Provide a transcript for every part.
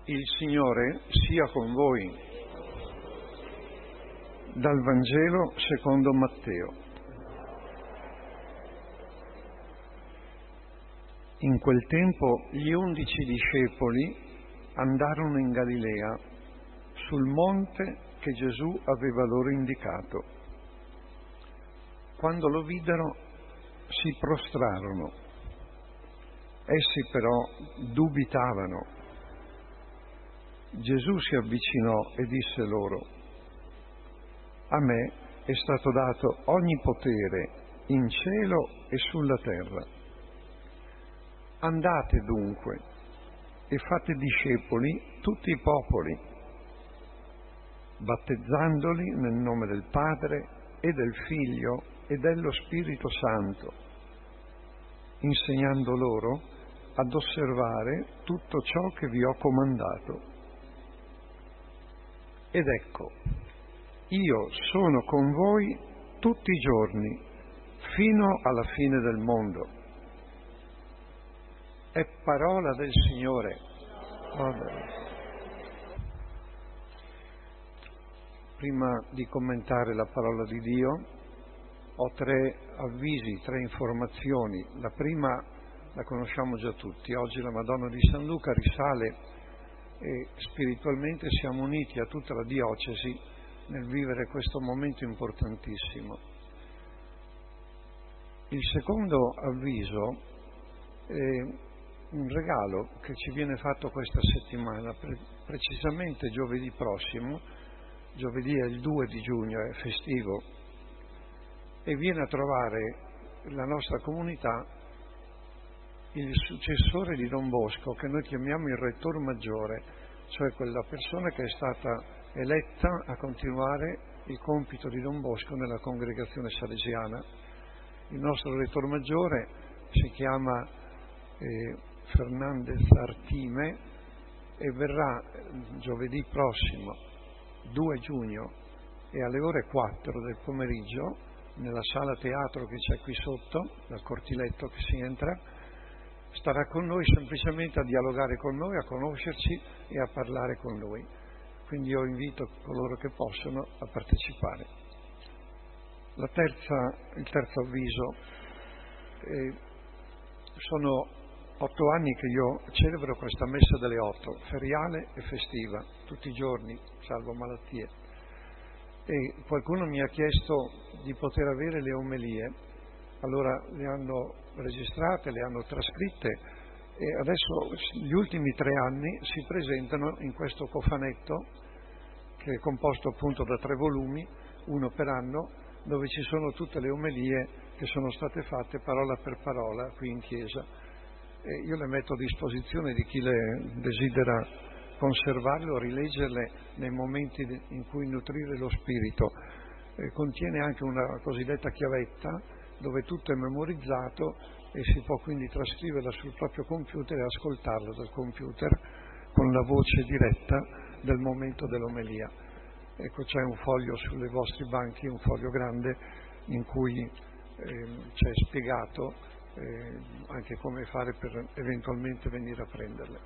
Il Signore sia con voi. Dal Vangelo secondo Matteo. In quel tempo gli 11 discepoli andarono in Galilea, sul monte che Gesù aveva loro indicato. Quando lo videro si prostrarono. Essi però dubitavano. Gesù si avvicinò e disse loro: a me è stato dato ogni potere in cielo e sulla terra. Andate dunque e fate discepoli tutti i popoli, battezzandoli nel nome del Padre e del Figlio e dello Spirito Santo, insegnando loro ad osservare tutto ciò che vi ho comandato. Ed ecco, io sono con voi tutti i giorni, fino alla fine del mondo. È parola del Signore. Prima di commentare la parola di Dio, ho 3 avvisi, 3 informazioni. La prima la conosciamo già tutti. Oggi la Madonna di San Luca risale e spiritualmente siamo uniti a tutta la diocesi nel vivere questo momento importantissimo. Il secondo avviso è un regalo che ci viene fatto questa settimana, precisamente giovedì prossimo. Giovedì è il 2 di giugno, è festivo, e viene a trovare la nostra comunità il successore di Don Bosco, che noi chiamiamo il Rettor Maggiore, cioè quella persona che è stata eletta a continuare il compito di Don Bosco nella congregazione salesiana. Il nostro Rettor Maggiore si chiama Fernandez Artime e verrà giovedì prossimo, 2 giugno, e alle ore 4 del pomeriggio, nella sala teatro che c'è qui sotto, dal cortiletto che si entra, starà con noi semplicemente a dialogare con noi, a conoscerci e a parlare con noi. Quindi io invito coloro che possono a partecipare. Il terzo avviso, sono 8 anni che io celebro questa messa delle 8, feriale e festiva, tutti i giorni, salvo malattie. E qualcuno mi ha chiesto di poter avere le omelie, allora le hanno registrate, le hanno trascritte e adesso gli ultimi 3 anni si presentano in questo cofanetto che è composto appunto da 3 volumi, uno per anno, dove ci sono tutte le omelie che sono state fatte parola per parola qui in chiesa. E io le metto a disposizione di chi le desidera conservarle o rileggerle nei momenti in cui nutrire lo spirito. Contiene anche una cosiddetta chiavetta dove tutto è memorizzato e si può quindi trascriverla sul proprio computer e ascoltarla dal computer con la voce diretta del momento dell'omelia. Ecco, c'è un foglio sulle vostri banchi, un foglio grande in cui c'è spiegato anche come fare per eventualmente venire a prenderle.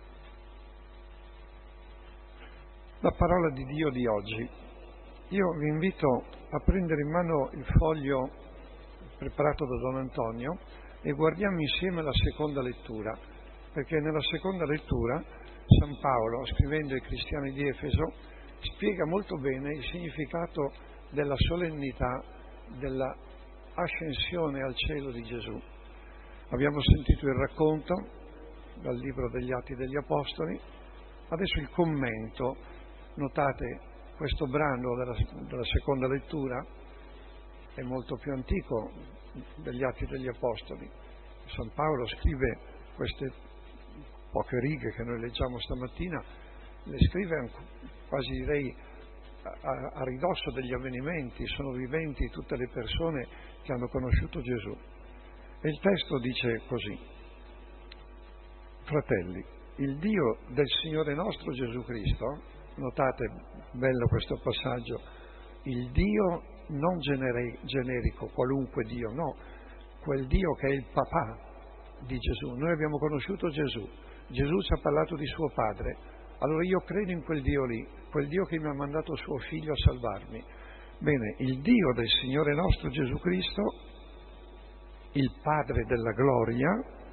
La parola di Dio di oggi. Io vi invito a prendere in mano il foglio preparato da Don Antonio e guardiamo insieme la seconda lettura, perché nella seconda lettura San Paolo, scrivendo ai cristiani di Efeso, spiega molto bene il significato della solennità della ascensione al cielo di Gesù. Abbiamo sentito il racconto dal libro degli Atti degli Apostoli, adesso il commento. Notate, questo brano della seconda lettura è molto più antico degli Atti degli Apostoli. San Paolo scrive queste poche righe che noi leggiamo stamattina, le scrive quasi direi a ridosso degli avvenimenti, sono viventi tutte le persone che hanno conosciuto Gesù. E il testo dice così: fratelli, il Dio del Signore nostro Gesù Cristo, notate, bello questo passaggio, il Dio non generico, qualunque Dio, no, quel Dio che è il papà di Gesù. Noi abbiamo conosciuto Gesù, Gesù ci ha parlato di suo padre, allora io credo in quel Dio lì, quel Dio che mi ha mandato suo figlio a salvarmi. Bene, il Dio del Signore nostro Gesù Cristo, il Padre della gloria,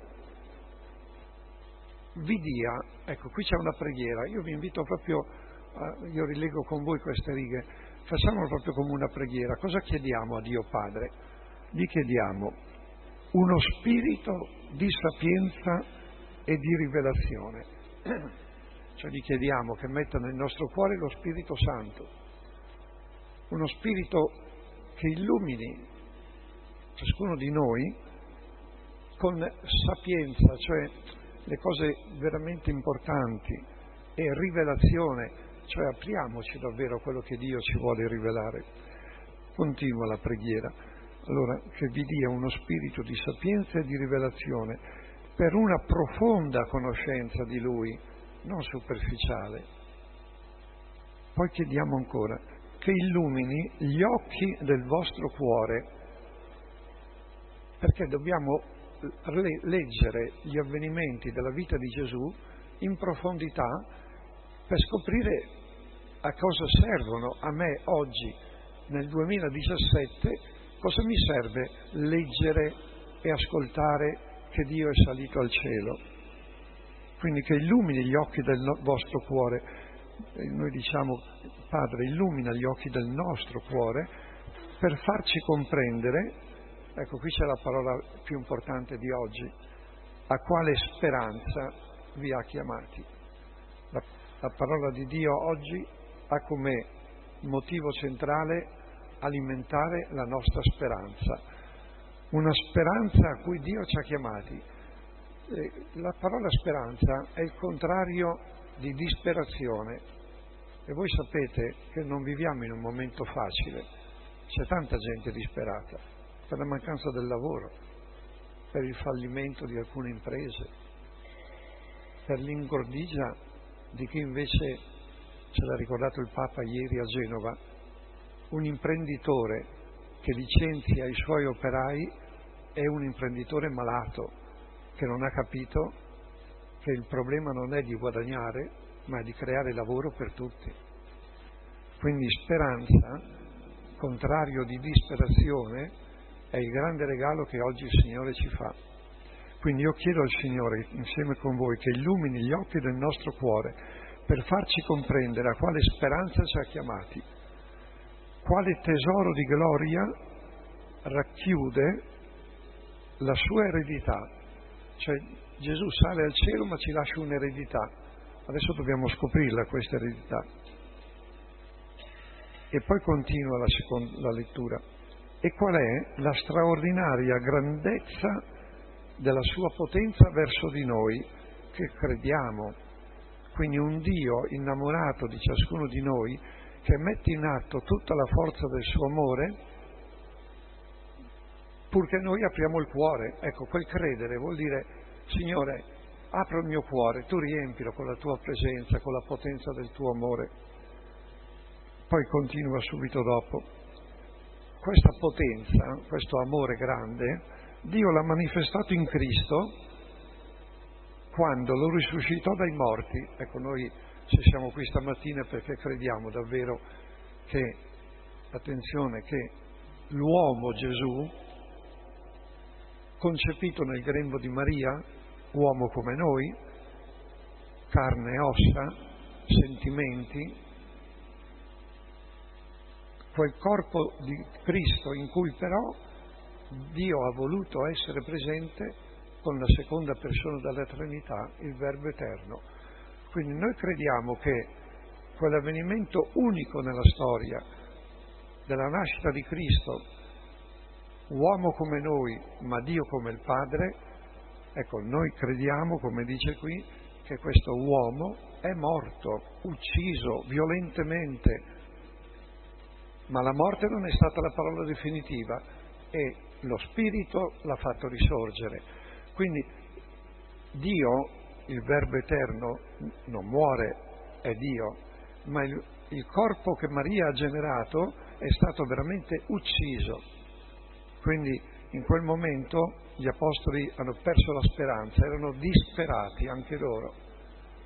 vi dia, ecco qui c'è una preghiera, io vi invito proprio, io rilego con voi queste righe, facciamolo proprio come una preghiera. Cosa chiediamo a Dio Padre? Gli chiediamo uno spirito di sapienza e di rivelazione, cioè gli chiediamo che metta nel nostro cuore lo Spirito Santo, uno spirito che illumini ciascuno di noi con sapienza, cioè le cose veramente importanti, e rivelazione, cioè apriamoci davvero a quello che Dio ci vuole rivelare. Continua la preghiera. Allora, che vi dia uno spirito di sapienza e di rivelazione per una profonda conoscenza di Lui, non superficiale. Poi chiediamo ancora che illumini gli occhi del vostro cuore, perché dobbiamo leggere gli avvenimenti della vita di Gesù in profondità per scoprire a cosa servono a me oggi, nel 2017, cosa mi serve leggere e ascoltare che Dio è salito al cielo. Quindi che illumini gli occhi del vostro cuore. Noi diciamo, Padre, illumina gli occhi del nostro cuore per farci comprendere, ecco qui c'è la parola più importante di oggi, a quale speranza vi ha chiamati. La parola di Dio oggi ha come motivo centrale alimentare la nostra speranza, una speranza a cui Dio ci ha chiamati. La parola speranza è il contrario di disperazione, e voi sapete che non viviamo in un momento facile, c'è tanta gente disperata per la mancanza del lavoro, per il fallimento di alcune imprese, per l'ingordigia di chi invece, ce l'ha ricordato il Papa ieri a Genova, un imprenditore che licenzia i suoi operai è un imprenditore malato che non ha capito che il problema non è di guadagnare, ma è di creare lavoro per tutti. Quindi speranza, contrario di disperazione, è il grande regalo che oggi il Signore ci fa. Quindi io chiedo al Signore, insieme con voi, che illumini gli occhi del nostro cuore per farci comprendere a quale speranza ci ha chiamati, quale tesoro di gloria racchiude la sua eredità. Cioè Gesù sale al cielo ma ci lascia un'eredità. Adesso dobbiamo scoprirla questa eredità. E poi continua la lettura. E qual è la straordinaria grandezza della sua potenza verso di noi che crediamo. Quindi un Dio innamorato di ciascuno di noi che mette in atto tutta la forza del suo amore purché noi apriamo il cuore. Ecco, quel credere vuol dire: Signore, apro il mio cuore, tu riempilo con la tua presenza, con la potenza del tuo amore. Poi continua subito dopo. Questa potenza, questo amore grande, Dio l'ha manifestato in Cristo quando lo risuscitò dai morti. Ecco, noi se siamo qui stamattina perché crediamo davvero che, attenzione, che l'uomo Gesù, concepito nel grembo di Maria, uomo come noi, carne e ossa, sentimenti, quel corpo di Cristo in cui però Dio ha voluto essere presente con la seconda persona della Trinità, il Verbo Eterno. Quindi noi crediamo che quell'avvenimento unico nella storia della nascita di Cristo, uomo come noi, ma Dio come il Padre, ecco, noi crediamo, come dice qui, che questo uomo è morto, ucciso violentemente, ma la morte non è stata la parola definitiva e lo Spirito l'ha fatto risorgere. Quindi Dio, il Verbo Eterno, non muore, è Dio, ma il corpo che Maria ha generato è stato veramente ucciso. Quindi in quel momento gli apostoli hanno perso la speranza, erano disperati anche loro.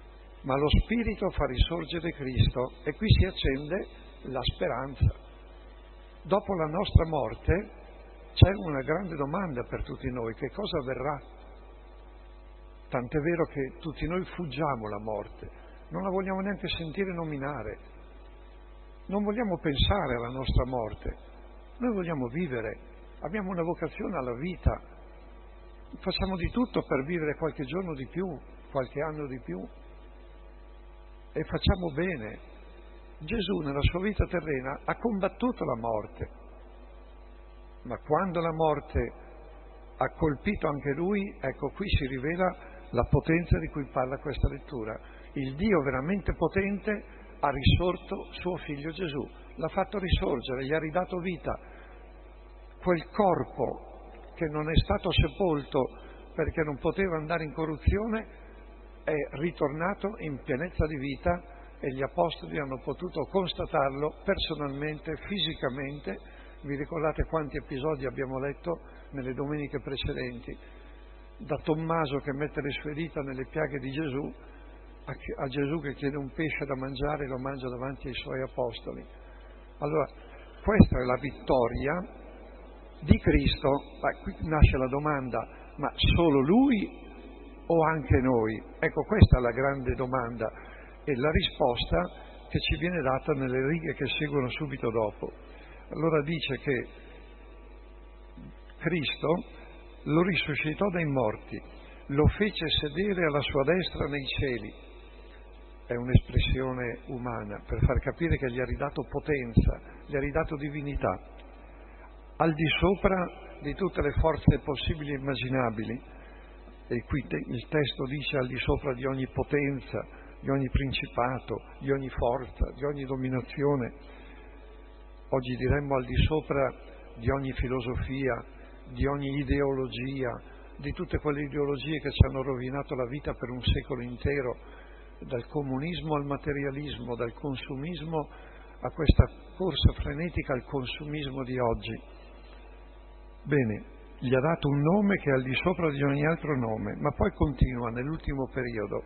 ma lo Spirito fa risorgere Cristo e qui si accende la speranza. Dopo la nostra morte c'è una grande domanda per tutti noi: che cosa avverrà? Tant'è vero che tutti noi fuggiamo la morte, non la vogliamo neanche sentire nominare, non vogliamo pensare alla nostra morte, noi vogliamo vivere, abbiamo una vocazione alla vita, facciamo di tutto per vivere qualche giorno di più, qualche anno di più, e facciamo bene. Gesù nella sua vita terrena ha combattuto la morte, ma quando la morte ha colpito anche lui, ecco qui si rivela la potenza di cui parla questa lettura. Il Dio veramente potente ha risorto suo figlio Gesù, l'ha fatto risorgere, gli ha ridato vita. Quel corpo che non è stato sepolto perché non poteva andare in corruzione è ritornato in pienezza di vita e gli apostoli hanno potuto constatarlo personalmente, fisicamente. Vi ricordate quanti episodi abbiamo letto nelle domeniche precedenti? Da Tommaso che mette le sue dita nelle piaghe di Gesù, a Gesù che chiede un pesce da mangiare e lo mangia davanti ai suoi apostoli. Allora, questa è la vittoria di Cristo. Qui nasce la domanda: ma solo Lui o anche noi? Ecco, questa è la grande domanda e la risposta che ci viene data nelle righe che seguono subito dopo. Allora dice che Cristo lo risuscitò dai morti, lo fece sedere alla sua destra nei cieli. È un'espressione umana per far capire che gli ha ridato potenza, gli ha ridato divinità, al di sopra di tutte le forze possibili e immaginabili. E qui il testo dice al di sopra di ogni potenza, di ogni principato, di ogni forza, di ogni dominazione. Oggi diremmo al di sopra di ogni filosofia, di ogni ideologia, di tutte quelle ideologie che ci hanno rovinato la vita per un secolo intero, dal comunismo al materialismo, dal consumismo a questa corsa frenetica al consumismo di oggi. Bene, gli ha dato un nome che è al di sopra di ogni altro nome, ma poi continua nell'ultimo periodo.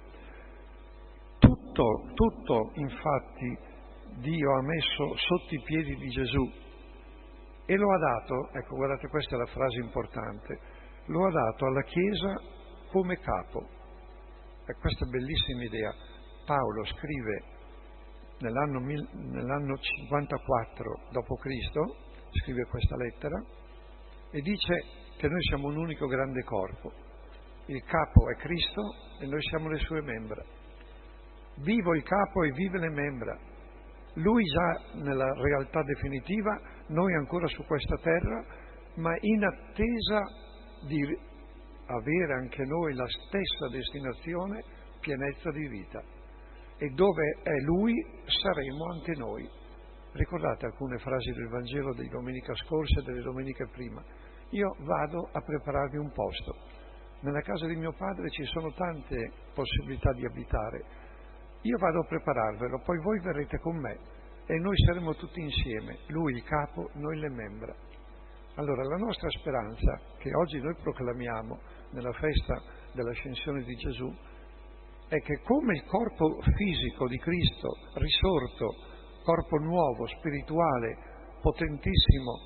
Tutto infatti Dio ha messo sotto i piedi di Gesù e lo ha dato, ecco guardate questa è la frase importante, lo ha dato alla Chiesa come capo. E questa è bellissima idea. Paolo scrive nell'anno 54 d.C., scrive questa lettera e dice che noi siamo un unico grande corpo. Il capo è Cristo e noi siamo le sue membra. Vivo il capo e vive le membra. Lui già nella realtà definitiva, noi ancora su questa terra, ma in attesa di avere anche noi la stessa destinazione, pienezza di vita. E dove è Lui, saremo anche noi. Ricordate alcune frasi del Vangelo di domenica scorsa e delle domeniche prima. Io vado a prepararvi un posto. Nella casa di mio padre ci sono tante possibilità di abitare. Io vado a prepararvelo, poi voi verrete con me e noi saremo tutti insieme, Lui il capo, noi le membra. Allora la nostra speranza, che oggi noi proclamiamo nella festa dell'ascensione di Gesù, è che come il corpo fisico di Cristo, risorto, corpo nuovo, spirituale, potentissimo,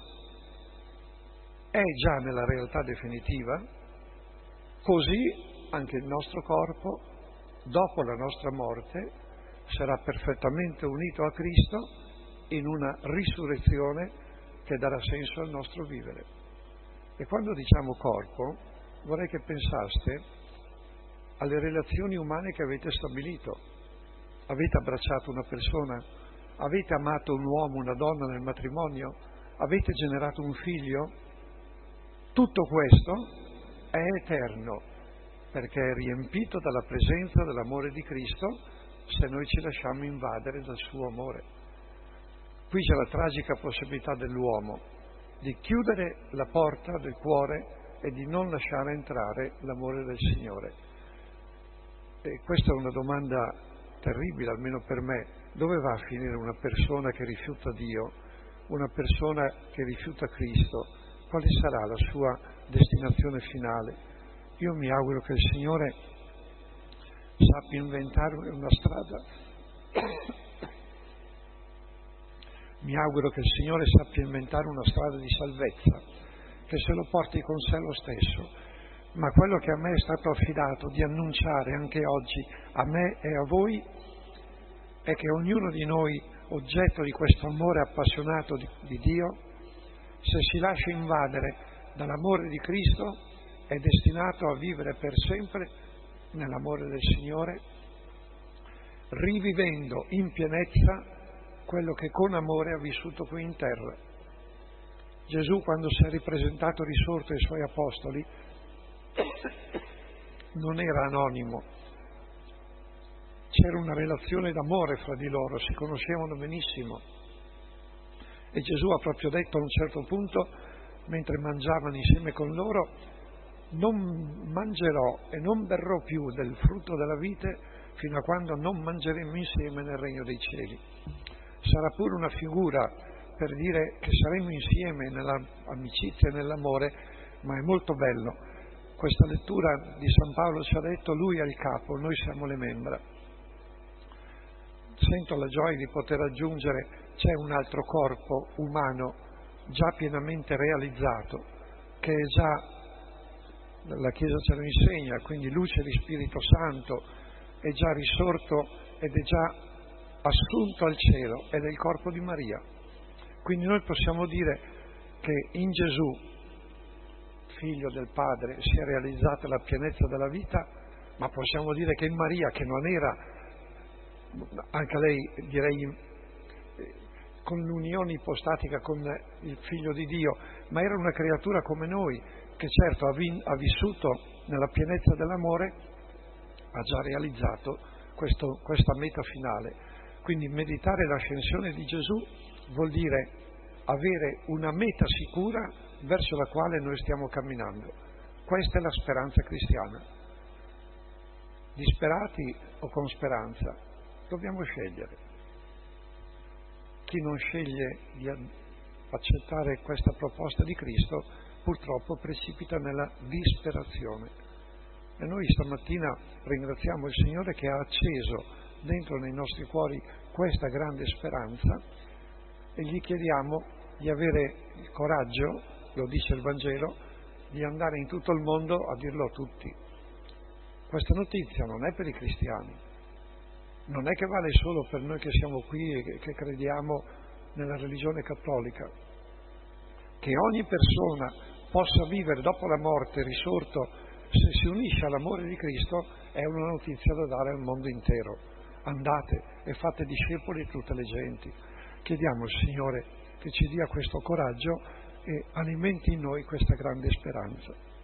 è già nella realtà definitiva, così anche il nostro corpo, dopo la nostra morte, sarà perfettamente unito a Cristo in una risurrezione che darà senso al nostro vivere. E quando diciamo corpo, vorrei che pensaste alle relazioni umane che avete stabilito. Avete abbracciato una persona? Avete amato un uomo, una donna nel matrimonio? Avete generato un figlio? Tutto questo è eterno, perché è riempito dalla presenza dell'amore di Cristo se noi ci lasciamo invadere dal suo amore. Qui c'è la tragica possibilità dell'uomo di chiudere la porta del cuore e di non lasciare entrare l'amore del Signore. E questa è una domanda terribile, almeno per me. Dove va a finire una persona che rifiuta Dio, una persona che rifiuta Cristo? Quale sarà la sua destinazione finale? Io mi auguro che il Signore sappia inventare una strada. Mi auguro che il Signore sappia inventare una strada di salvezza, che se lo porti con sé lo stesso. Ma quello che a me è stato affidato di annunciare anche oggi a me e a voi è che ognuno di noi, oggetto di questo amore appassionato di Dio, se si lascia invadere dall'amore di Cristo, è destinato a vivere per sempre nell'amore del Signore, rivivendo in pienezza quello che con amore ha vissuto qui in terra. Gesù, quando si è ripresentato risorto ai Suoi Apostoli, non era anonimo, c'era una relazione d'amore fra di loro, si conoscevano benissimo. E Gesù ha proprio detto a un certo punto, mentre mangiavano insieme con loro: non mangerò e non berrò più del frutto della vite fino a quando non mangeremo insieme nel regno dei cieli. Sarà pure una figura per dire che saremo insieme nell'amicizia e nell'amore, ma è molto bello. Questa lettura di San Paolo ci ha detto: lui è il capo, noi siamo le membra. Sento la gioia di poter aggiungere: c'è un altro corpo umano già pienamente realizzato, che è già, la Chiesa ce lo insegna, quindi luce di Spirito Santo, è già risorto ed è già assunto al cielo, ed è il corpo di Maria. Quindi noi possiamo dire che in Gesù, figlio del Padre, si è realizzata la pienezza della vita, ma possiamo dire che in Maria, che non era, anche lei direi, con l'unione ipostatica con il Figlio di Dio, ma era una creatura come noi, che certo ha vissuto nella pienezza dell'amore, ha già realizzato questa meta finale. Quindi meditare l'ascensione di Gesù vuol dire avere una meta sicura verso la quale noi stiamo camminando. Questa è la speranza cristiana. Disperati o con speranza? Dobbiamo scegliere. Chi non sceglie di accettare questa proposta di Cristo, purtroppo precipita nella disperazione. E noi stamattina ringraziamo il Signore che ha acceso dentro nei nostri cuori questa grande speranza, e gli chiediamo di avere il coraggio, lo dice il Vangelo, di andare in tutto il mondo a dirlo a tutti. Questa notizia non è per i cristiani, non è che vale solo per noi che siamo qui e che crediamo nella religione cattolica. Che ogni persona possa vivere dopo la morte risorto, se si unisce all'amore di Cristo, è una notizia da dare al mondo intero. Andate e fate discepoli di tutte le genti. Chiediamo al Signore che ci dia questo coraggio e alimenti in noi questa grande speranza.